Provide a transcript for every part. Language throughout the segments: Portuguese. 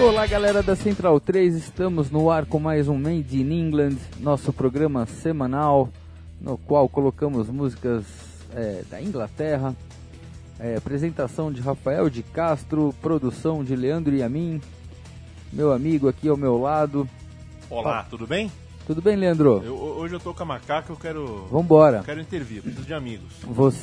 Olá, galera da Central 3, estamos no ar com mais um Made in England, nosso programa semanal, no qual colocamos músicas da Inglaterra, apresentação de Rafael de Castro, produção de Leandro e a mim, meu amigo aqui ao meu lado. Olá, tudo bem? Tudo bem, Leandro? Hoje eu tô com a macaca, eu quero... Vambora. Eu quero intervir, preciso de amigos.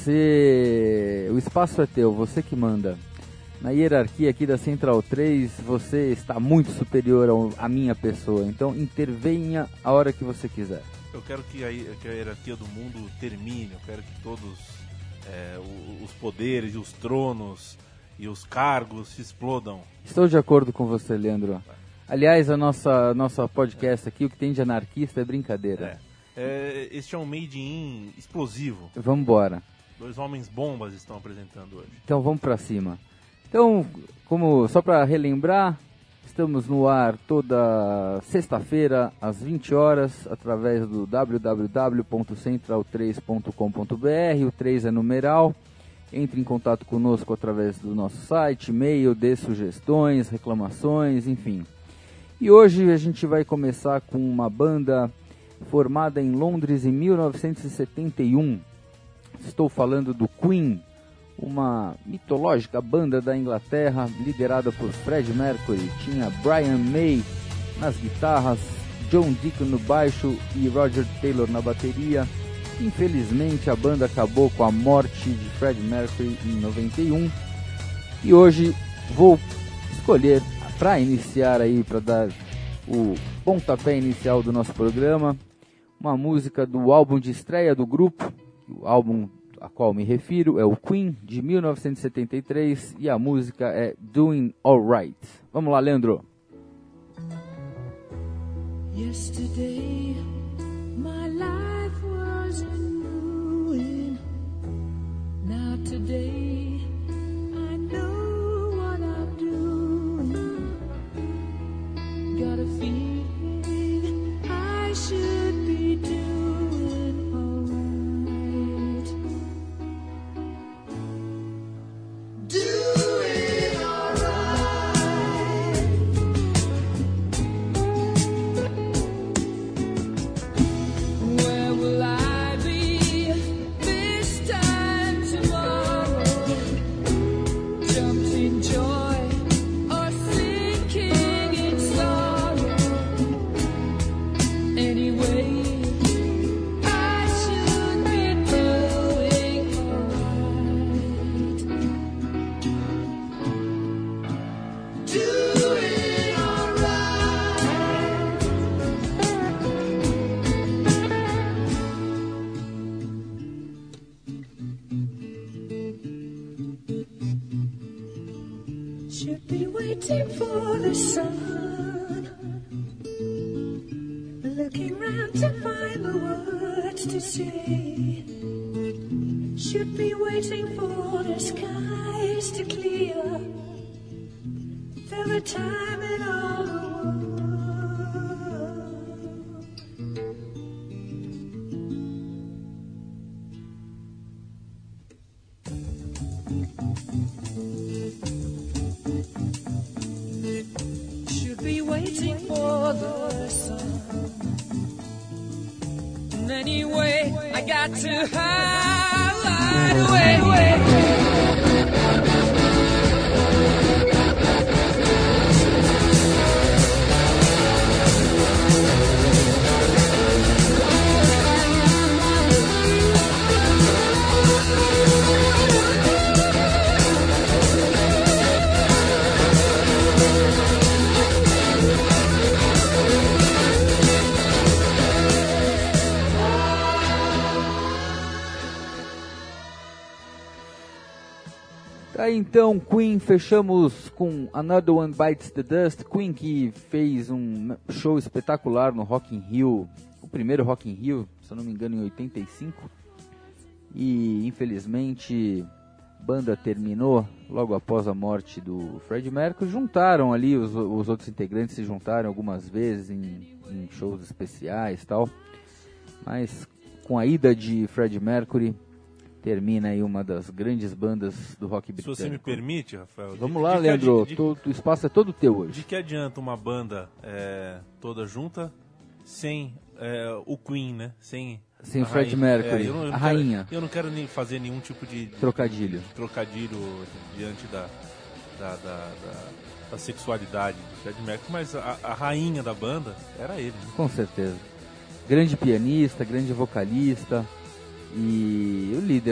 O espaço é teu, você que manda. Na hierarquia aqui da Central 3, você está muito superior à minha pessoa, então intervenha a hora que você quiser. Eu quero que a hierarquia do mundo termine, eu quero que todos os poderes e os tronos e os cargos se explodam. Estou de acordo com você, Leandro. Aliás, a nossa podcast aqui, o que tem de anarquista é brincadeira. Este é um made in explosivo. Vamos embora. 2 homens bombas estão apresentando hoje. Então vamos pra cima. Então, só para relembrar, estamos no ar toda sexta-feira às 20 horas através do www.central3.com.br, o 3 é numeral. Entre em contato conosco através do nosso site, e-mail, dê sugestões, reclamações, enfim. E hoje a gente vai começar com uma banda formada em Londres em 1971. Estou falando do Queen, uma mitológica banda da Inglaterra, liderada por Freddie Mercury. Tinha Brian May nas guitarras, John Deacon no baixo e Roger Taylor na bateria. Infelizmente a banda acabou com a morte de Freddie Mercury em 91. E hoje vou escolher, para iniciar aí, para dar o pontapé inicial do nosso programa, uma música do álbum de estreia do grupo. O álbum a qual me refiro é o Queen, de 1973, e a música é Doing Alright. Vamos lá, Leandro. Yesterday, my life was in ruin. Now today, I know what I'm doing. Got a feeling I should be doing alright. Doing alright. Where will I be this time tomorrow? Jumped in joy or sinking in sorrow? Anyway, I should be doing alright. Doing alright. Should be waiting for the sun, looking round to find the words to say. Should be waiting for the skies to clear, feel the time in all the world. Should be waiting for the sun. And anyway, I got to hide away. Tá, então, Queen, fechamos com Another One Bites the Dust. Queen, que fez um show espetacular no Rock in Rio, o primeiro Rock in Rio, se eu não me engano, em 85. E, infelizmente, a banda terminou logo após a morte do Freddie Mercury. Juntaram ali, os outros integrantes se juntaram algumas vezes em shows especiais e tal. Mas, com a ida de Freddie Mercury, termina aí uma das grandes bandas do rock Se britânico. você me permite, Rafael. Vamos lá, Leandro, o espaço é todo teu hoje. De que adianta uma banda toda junta sem o Queen, né? Sem o Freddie Mercury, eu a rainha. Eu não quero nem fazer nenhum tipo de trocadilho diante da sexualidade do Freddie Mercury, mas a rainha da banda era ele. Né? Com certeza. Grande pianista, grande vocalista e o líder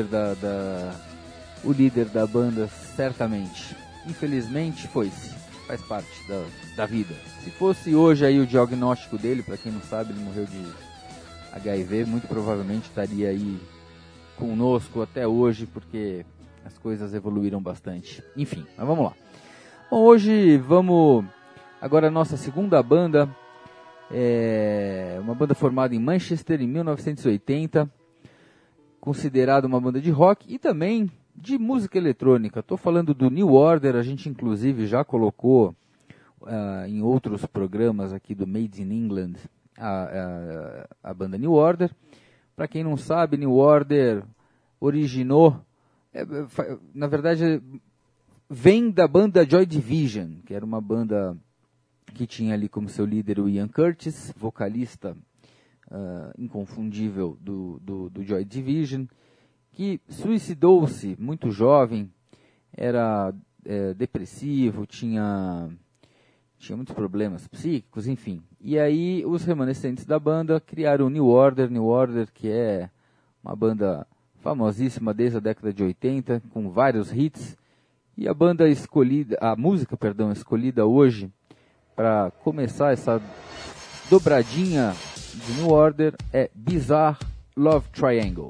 da banda, certamente. Infelizmente foi-se, faz parte da vida. Se fosse hoje aí o diagnóstico dele, para quem não sabe, ele morreu de HIV, muito provavelmente estaria aí conosco até hoje, porque as coisas evoluíram bastante. Enfim, mas vamos lá. Bom, hoje vamos agora a nossa segunda banda, uma banda formada em Manchester em 1980, considerada uma banda de rock e também de música eletrônica. Estou falando do New Order, a gente inclusive já colocou em outros programas aqui do Made in England a banda New Order. Para quem não sabe, New Order originou, na verdade, vem da banda Joy Division, que era uma banda que tinha ali como seu líder o Ian Curtis, vocalista inconfundível do Joy Division, que suicidou-se muito jovem, era depressivo, tinha muitos problemas psíquicos, enfim. E aí os remanescentes da banda criaram o New Order, que é uma banda famosíssima desde a década de 80, com vários hits. E a música escolhida hoje para começar essa dobradinha de New Order é Bizarre Love Triangle.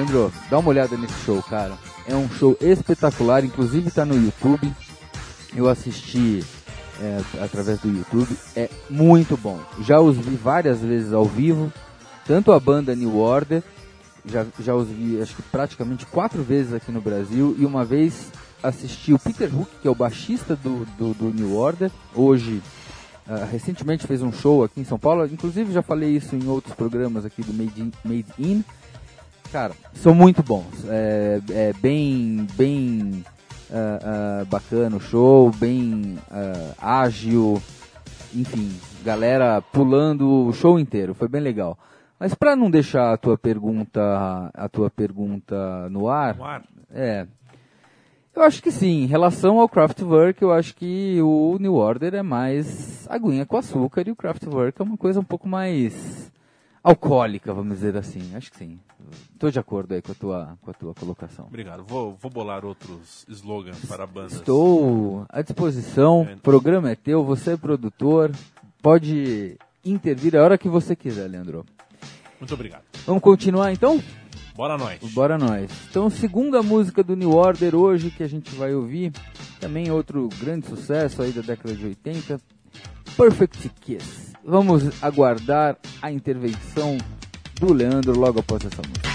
Leandro, dá uma olhada nesse show, cara. É um show espetacular, inclusive tá no YouTube. Eu assisti através do YouTube, é muito bom. Já os vi várias vezes ao vivo, tanto a banda New Order, já os vi acho que praticamente 4 vezes aqui no Brasil, e uma vez assisti o Peter Hook, que é o baixista do New Order, hoje, recentemente fez um show aqui em São Paulo, inclusive já falei isso em outros programas aqui do Made In. Cara, são muito bons, bem bacana o show, bem ágil, enfim, galera pulando o show inteiro, foi bem legal. Mas para não deixar a tua pergunta no ar, eu acho que sim, em relação ao Kraftwerk, eu acho que o New Order é mais aguinha com açúcar e o Kraftwerk é uma coisa um pouco mais alcoólica, vamos dizer assim. Acho que sim. Estou de acordo aí com a tua colocação. Obrigado. Vou bolar outros slogans para bandas. Estou à disposição. O programa é teu, você é produtor. Pode intervir a hora que você quiser, Leandro. Muito obrigado. Vamos continuar então? Bora nós. Bora nós. Então, segunda música do New Order hoje que a gente vai ouvir, também outro grande sucesso aí da década de 80, Perfect Kiss. Vamos aguardar a intervenção do Leandro logo após essa música.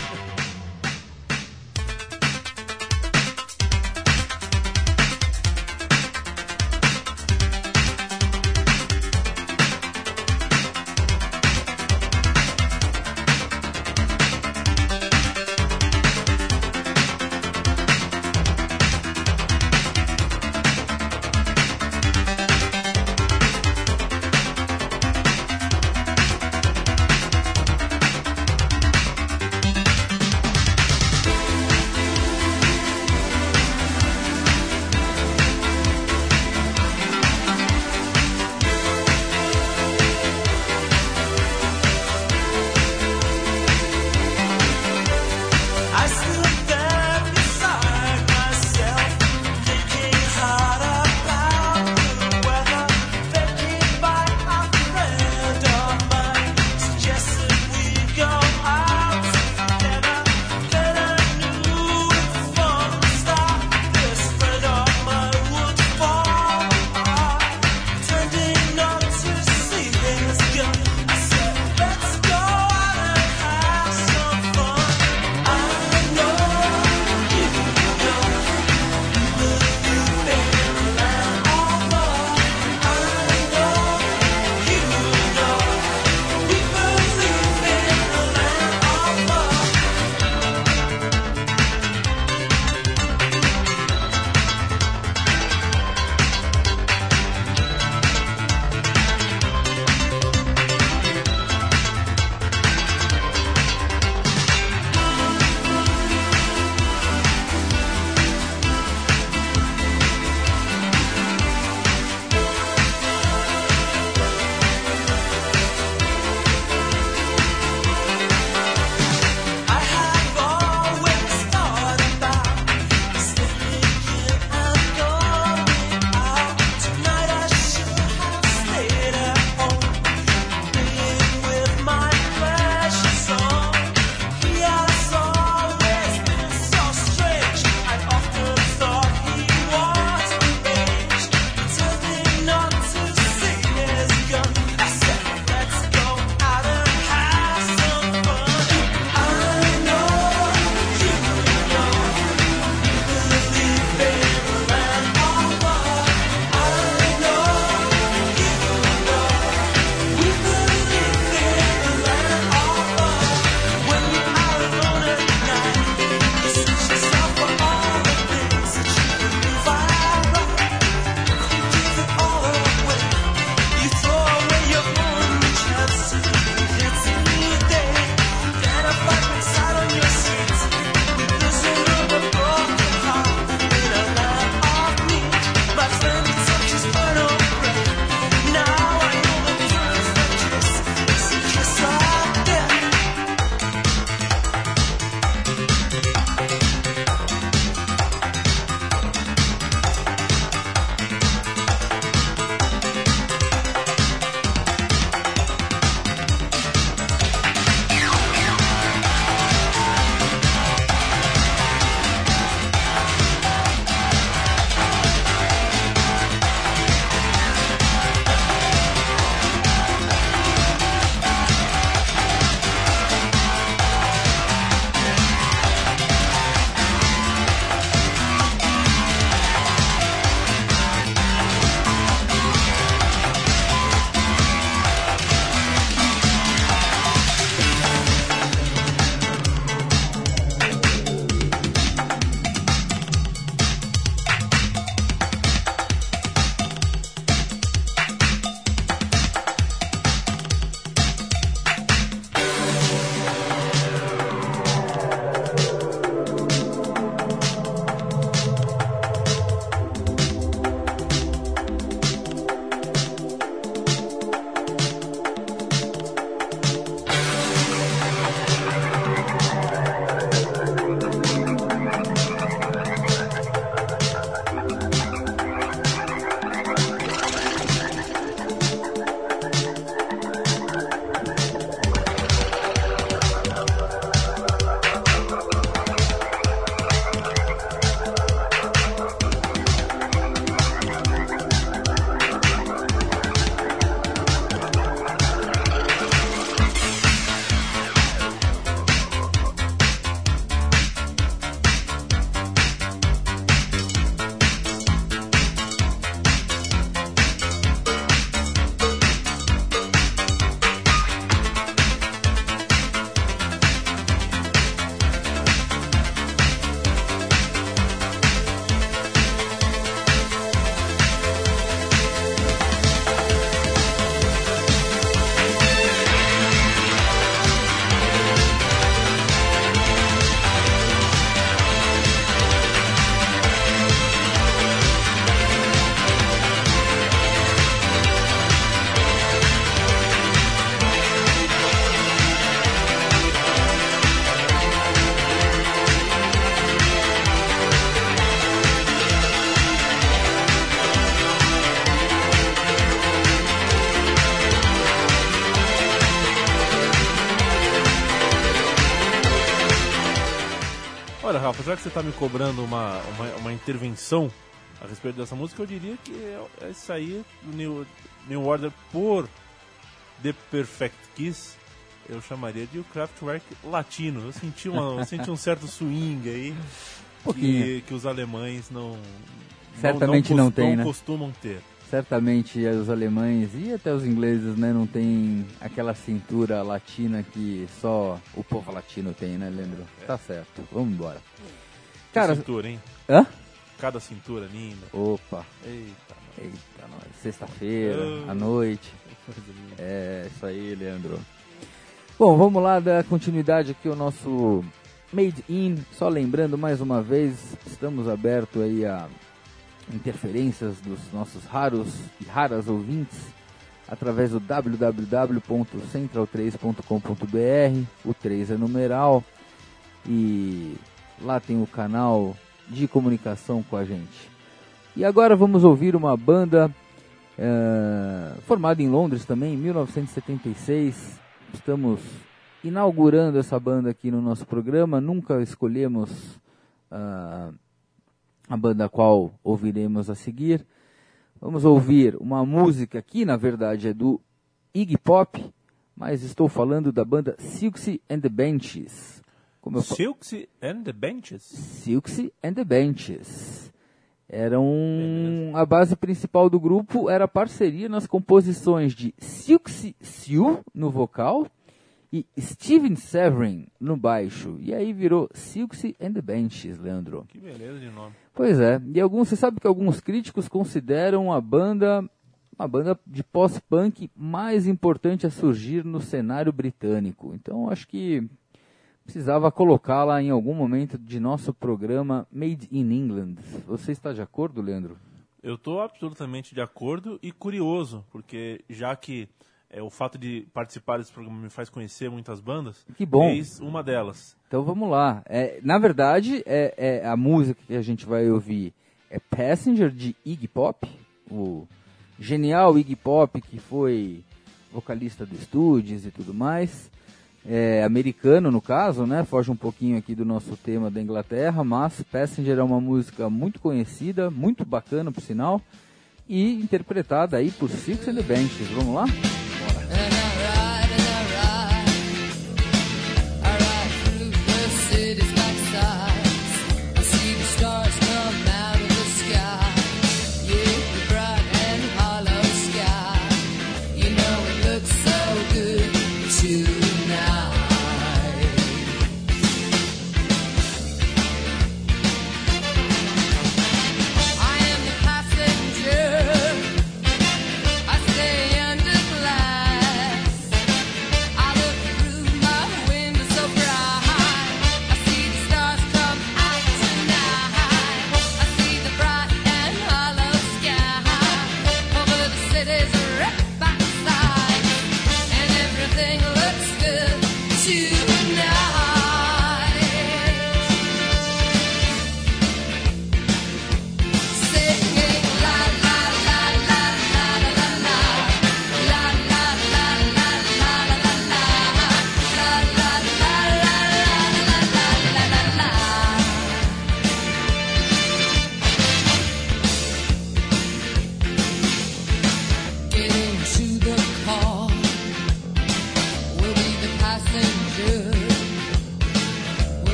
Olha, Rafa, já que você está me cobrando uma intervenção a respeito dessa música, eu diria que é isso aí do New Order por The Perfect Kiss. Eu chamaria de o Kraftwerk latino. Eu senti um certo swing aí que os alemães certamente não tem, né? Costumam ter. Certamente os alemães e até os ingleses, né, não tem aquela cintura latina que só o povo latino tem, né, Leandro? Tá certo, vamos embora. Cara, cintura, hein? Hã? Cada cintura linda. Opa. Eita, nós. Sexta-feira, à noite. É, isso aí, Leandro. Bom, vamos lá dar continuidade aqui ao nosso Made In. Só lembrando mais uma vez, estamos abertos aí a interferências dos nossos raros e raras ouvintes através do www.central3.com.br. O 3 é numeral e lá tem o canal de comunicação com a gente. E agora vamos ouvir uma banda formada em Londres também, em 1976. Estamos inaugurando essa banda aqui no nosso programa. Nunca escolhemos a banda a qual ouviremos a seguir. Vamos ouvir uma música que na verdade é do Iggy Pop, mas estou falando da banda Siouxsie and the Banshees. Siouxsie and the Banshees? Siouxsie and the Banshees. A base principal do grupo era parceria nas composições de Siouxsie Sioux no vocal e Steven Severin no baixo. E aí virou Siouxsie and the Banshees, Leandro. Que beleza de nome. Pois é. E você sabe que alguns críticos consideram a banda de pós-punk mais importante a surgir no cenário britânico. Então acho que precisava colocá-la em algum momento de nosso programa Made in England. Você está de acordo, Leandro? Eu estou absolutamente de acordo e curioso, porque já que o fato de participar desse programa me faz conhecer muitas bandas. Que bom. Eis uma delas. Então vamos lá. Na verdade, a música que a gente vai ouvir é Passenger, de Iggy Pop, o genial Iggy Pop, que foi vocalista do Stooges e tudo mais. Americano no caso, né? Foge um pouquinho aqui do nosso tema da Inglaterra, mas Passenger é uma música muito conhecida, muito bacana por sinal, e interpretada aí por Siouxsie and the Banshees. Vamos lá? I am the passenger. I stay under glass.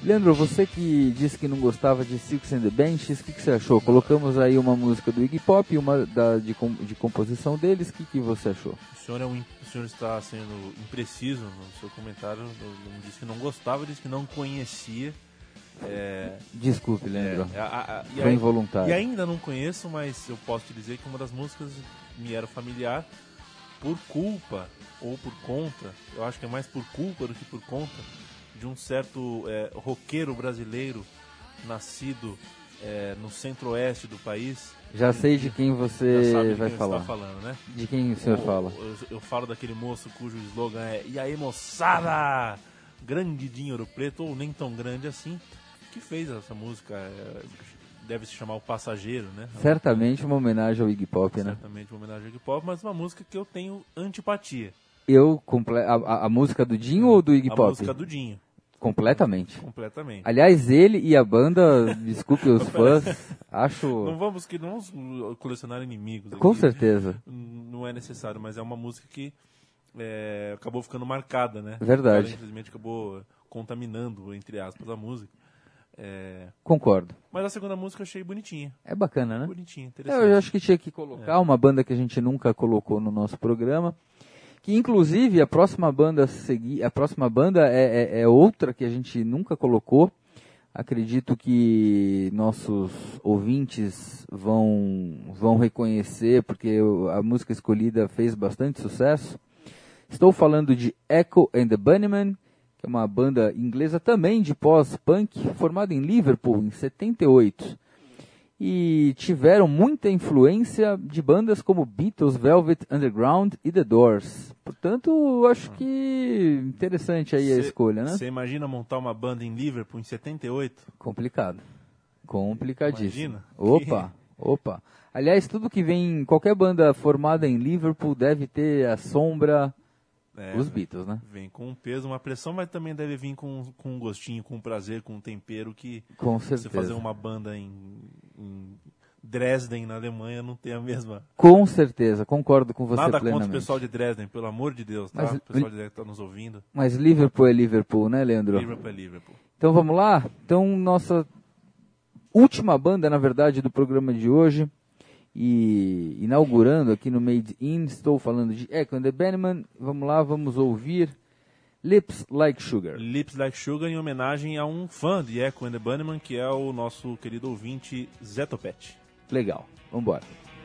Leandro, você que disse que não gostava de Six and the Benches, o que você achou? Colocamos aí uma música do Iggy Pop e uma de composição deles, o que você achou? O senhor está sendo impreciso no seu comentário, não disse que não gostava, disse que não conhecia. Desculpe, Leandro, E foi involuntário. E ainda não conheço, mas eu posso te dizer que uma das músicas me era familiar por culpa ou por conta, eu acho que é mais por culpa do que por conta, de um certo roqueiro brasileiro nascido no centro-oeste do país. Já sei de quem você vai falar. Está falando, né? De quem o senhor fala? Eu falo daquele moço cujo slogan é "E aí, moçada!", grande de Ouro Preto, ou nem tão grande assim, que fez essa música, deve se chamar O Passageiro, né? Certamente uma homenagem ao Iggy Pop, né? Certamente uma homenagem ao Iggy Pop, mas uma música que eu tenho antipatia. A música do Dinho ou do Iggy Pop? A música do Dinho. Completamente. Completamente. Aliás, ele e a banda, desculpe os fãs, acho... Não vamos colecionar inimigos aqui. Com certeza. Não é necessário, mas é uma música que acabou ficando marcada, né? Verdade. Ela, infelizmente, acabou contaminando, entre aspas, a música. Concordo. Mas a segunda música eu achei bonitinha. É bacana, né? Bonitinha, interessante. Eu acho que tinha que colocar uma banda que a gente nunca colocou no nosso programa. Que inclusive a próxima banda é outra que a gente nunca colocou. Acredito que nossos ouvintes vão reconhecer, porque a música escolhida fez bastante sucesso. Estou falando de Echo and the Bunnymen, que é uma banda inglesa também de pós-punk, formada em Liverpool em 78. E tiveram muita influência de bandas como Beatles, Velvet Underground e The Doors. Portanto, eu acho que interessante aí a escolha, né? Você imagina montar uma banda em Liverpool em 78? Complicado. Complicadíssimo. Imagina. Opa. Aliás, tudo que vem, qualquer banda formada em Liverpool deve ter a sombra dos Beatles, né? Vem com um peso, uma pressão, mas também deve vir com um gostinho, com um prazer, com um tempero que com certeza. Você fazer uma banda em Dresden, na Alemanha, não tem a mesma... Com certeza, concordo com você Nada plenamente. contra o pessoal de Dresden, pelo amor de Deus, tá? O pessoal de Dresden que está nos ouvindo. Mas Liverpool é Liverpool, né, Leandro? Liverpool é Liverpool. Então vamos lá? Então, nossa última banda, na verdade, do programa de hoje, e inaugurando aqui no Made In, estou falando de Echo and the Bunnymen. Vamos lá, vamos ouvir Lips Like Sugar. Lips Like Sugar, em homenagem a um fã de Echo and the Bunnymen, que é o nosso querido ouvinte Zé Topete. Legal, vamos embora.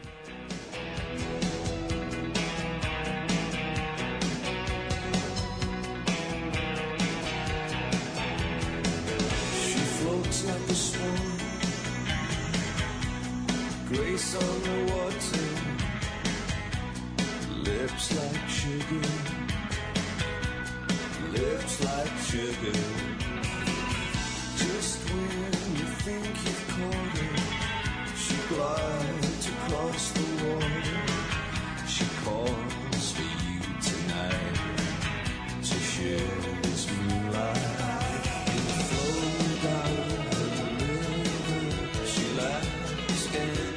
Grace on the water, lips like sugar, lips like sugar. Just when you think you've caught her, she glides across the water. She calls for you tonight to share this moonlight. You flow down the river, she laughs and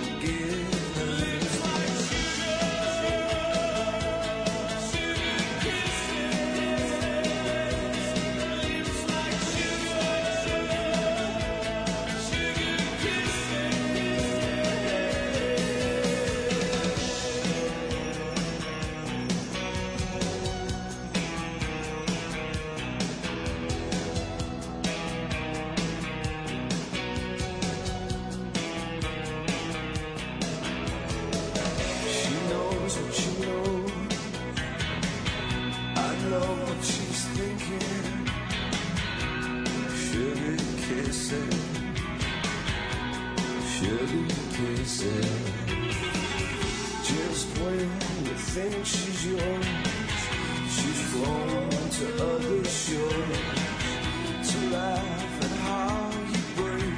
just when you think she's yours, she's flown to other shores to laugh at how you break.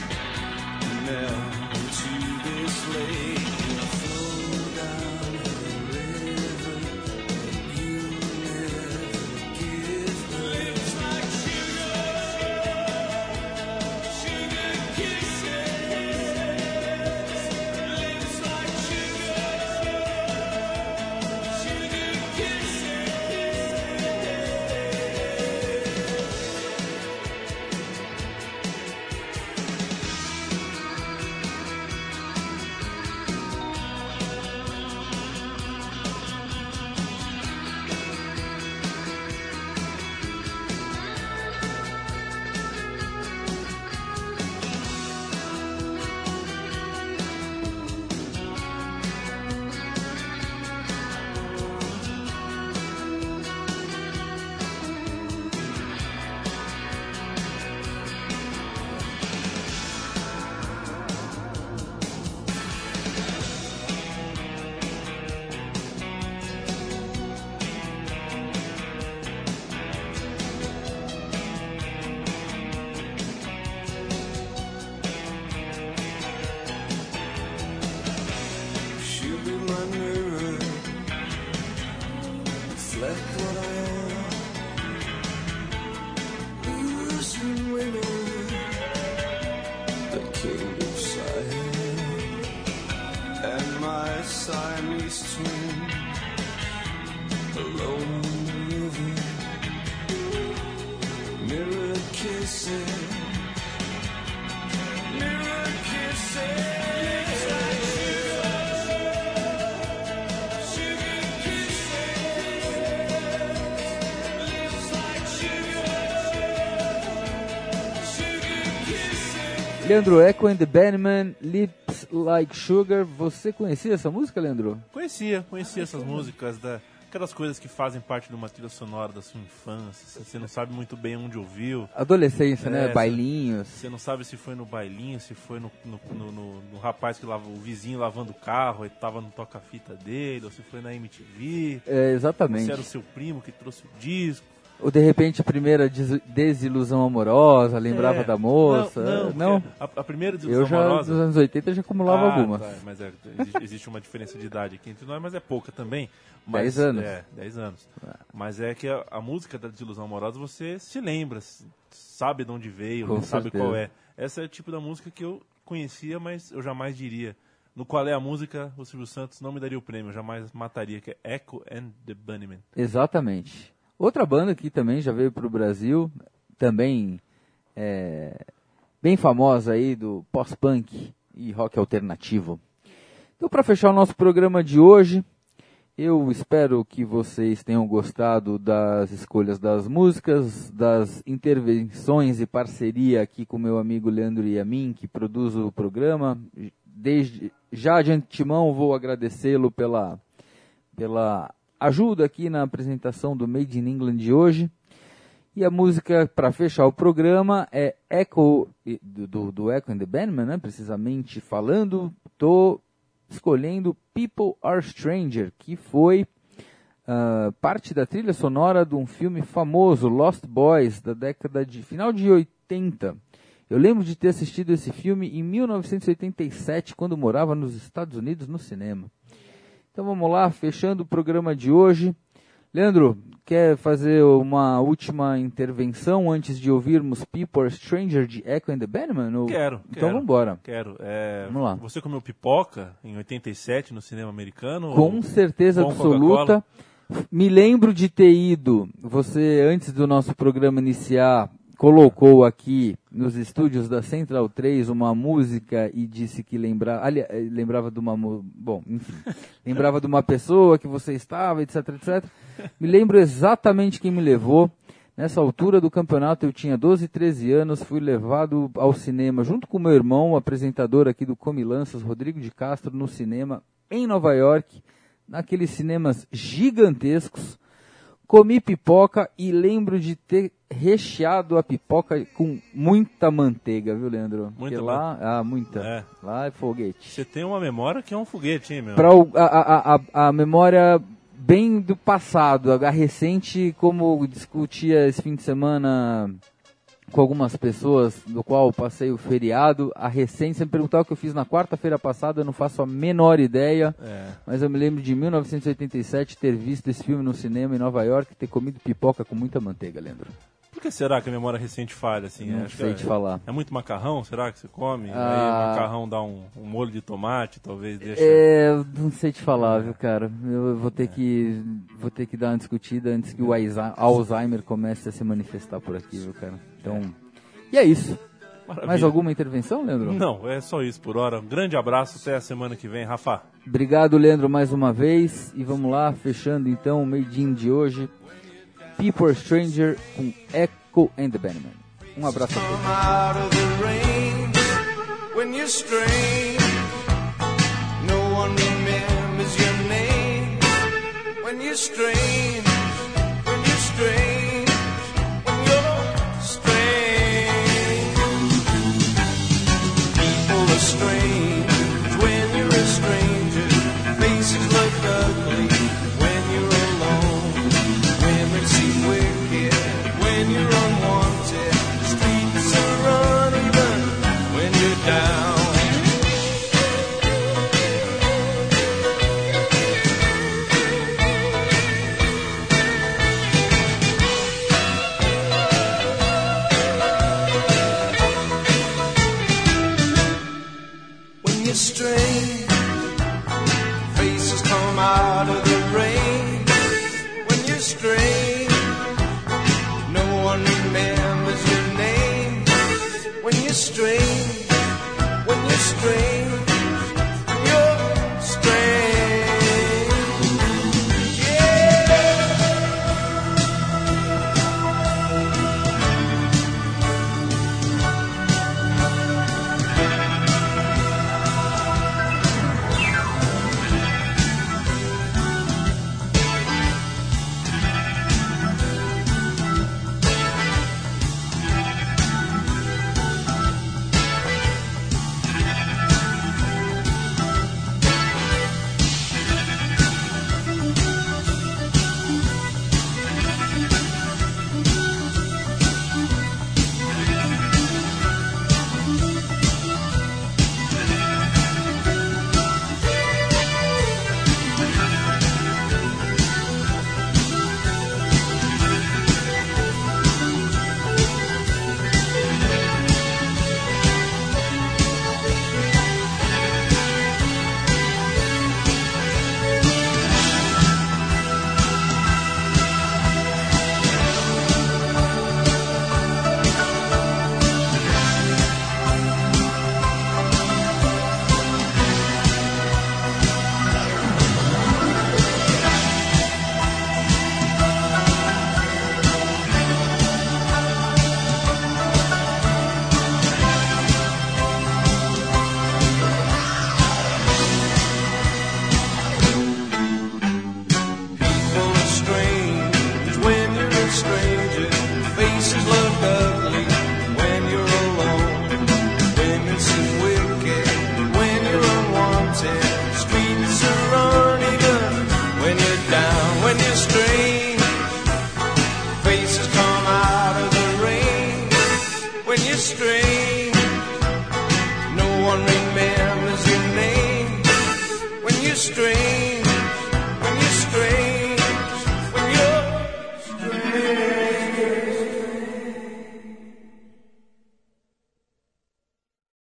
Now to this lake, you flow down the river, and you never give her. Lips like sugar, sugar kisses. Leandro, Echo and the Bunnymen, Lips Like Sugar. Você conhecia essa música, Leandro? Conhecia essas músicas, aquelas coisas que fazem parte de uma trilha sonora da sua infância. Você não sabe muito bem onde ouviu. Adolescência, né? Bailinhos. Você não sabe se foi no bailinho, se foi no rapaz que lava, o vizinho lavando o carro e tava no toca-fita dele, ou se foi na MTV. Exatamente. Ou se era o seu primo que trouxe o disco. Ou de repente a primeira desilusão amorosa, lembrava da moça. Não. A primeira desilusão amorosa. amorosa. Nos anos 80 já acumulava algumas. Tá, mas existe uma diferença de idade aqui entre nós, mas é pouca também. 10 anos. 10 anos. Mas é que a música da desilusão amorosa você se lembra, sabe de onde veio, sabe qual é. Essa é o tipo da música que eu conhecia, mas eu jamais diria. No Qual é a Música, o Silvio Santos não me daria o prêmio, eu jamais mataria, que é Echo and the Bunnymen. Exatamente. Outra banda que também já veio para o Brasil, também bem famosa aí do pós-punk e rock alternativo. Então, para fechar o nosso programa de hoje, eu espero que vocês tenham gostado das escolhas das músicas, das intervenções e parceria aqui com meu amigo Leandro Yamin, que produz o programa. Já de antemão vou agradecê-lo pela ajuda aqui na apresentação do Made in England de hoje. E a música para fechar o programa é Echo, do Echo and the Bunnymen, né? Precisamente falando, estou escolhendo People Are Stranger, que foi parte da trilha sonora de um filme famoso, Lost Boys, da década de final de 80. Eu lembro de ter assistido esse filme em 1987, quando morava nos Estados Unidos, no cinema. Então vamos lá, fechando o programa de hoje. Leandro, quer fazer uma última intervenção antes de ouvirmos People Are Stranger de Echo and the Bunnymen? Quero. Então vamos embora. Vamos lá. Você comeu pipoca em 87 no cinema americano? Com certeza absoluta. Me lembro de ter ido, você antes do nosso programa iniciar, colocou aqui nos estúdios da Central 3 uma música e disse que lembrava de uma... Bom, enfim. Lembrava de uma pessoa que você estava, etc, etc. Me lembro exatamente quem me levou. Nessa altura do campeonato eu tinha 12, 13 anos, fui levado ao cinema junto com meu irmão, o apresentador aqui do Comilanças, Rodrigo de Castro, no cinema em Nova York, naqueles cinemas gigantescos. Comi pipoca e lembro de ter recheado a pipoca com muita manteiga, viu, Leandro? Muita muita. Lá é foguete. Você tem uma memória que é um foguete, hein, meu? A memória bem do passado, a recente, como discutia esse fim de semana com algumas pessoas, do qual passei o feriado, a recente, você me perguntar o que eu fiz na quarta-feira passada, eu não faço a menor ideia, mas eu me lembro de 1987 ter visto esse filme no cinema em Nova York e ter comido pipoca com muita manteiga, Leandro. Por que será que a memória recente falha assim? Não sei te falar. É muito macarrão, será que você come? Aí o macarrão dá um molho de tomate, talvez deixa... não sei te falar, viu, cara? Eu vou ter que dar uma discutida antes que o Alzheimer comece a se manifestar por aqui, viu, cara? Então, e é isso. Maravilha. Mais alguma intervenção, Leandro? Não, é só isso por hora. Um grande abraço, até a semana que vem, Rafa. Obrigado, Leandro, mais uma vez. E vamos lá, fechando então o Made in de hoje. People Are Stranger com Echo and the Bunnymen. Um abraço a todos.